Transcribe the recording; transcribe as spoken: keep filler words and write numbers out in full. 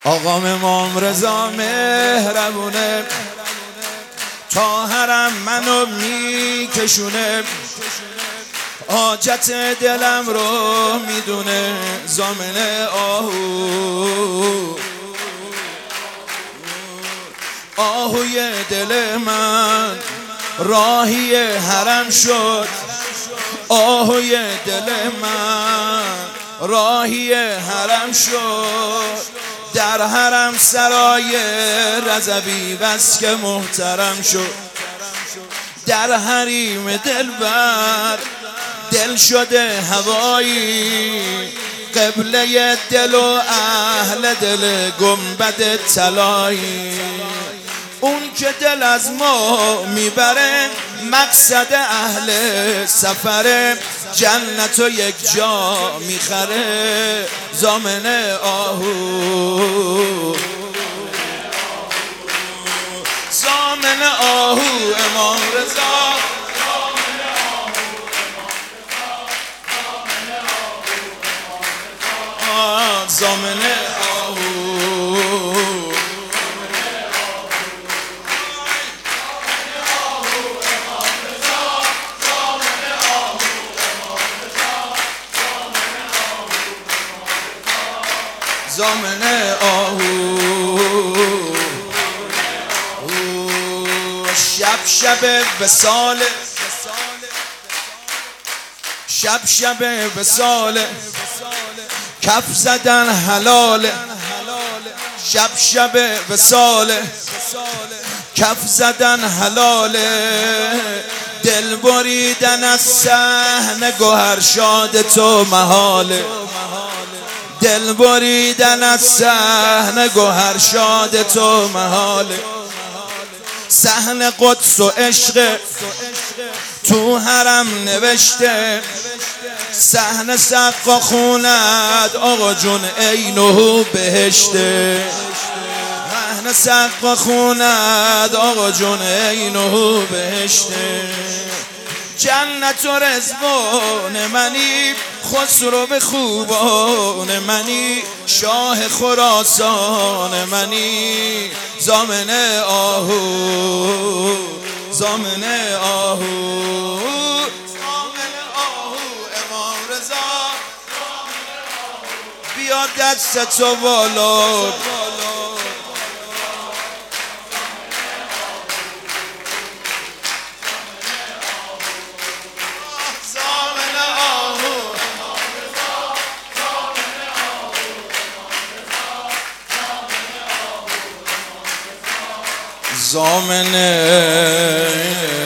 آقام امام رضا مهربونه، تا حرم منو میکشونه، حاجت دلم رو میدونه. ضامن آهو آهوی دل من راهی حرم شد، آهوی دل من راهی حرم شد. در حرم سرای رضوی بس که محترم شد، در حریم دلبر دل شده هوایی، قبله دل و اهل دل گنبد طلایی. اون که دل از ما میبره مقصد اهل سفره، جنت و یک جا میخره. ضامن آهو ضامن آهو امام رضا، ضامن آهو ضامن آهو شب شب وصال، شب شب وصال، کف زدن حلاله. شب شب وصال، کف زدن حلاله، دل بریدن از صحن گوهر شاد تو محاله. دل بریدن از صحن گوهر شاد تو محاله. صحن قدس و عشق تو حرم نوشته، صحن سقا خوند آقا جون عینه بهشته. صحن سقا خوند آقا جون عینه بهشته. جنت و رضوان منی، خسرو به خوبان منی، شاه خراسان منی. ضامن آهو ضامن آهو ضامن آهو امام رضا، بیا دست تو بالا. ضامن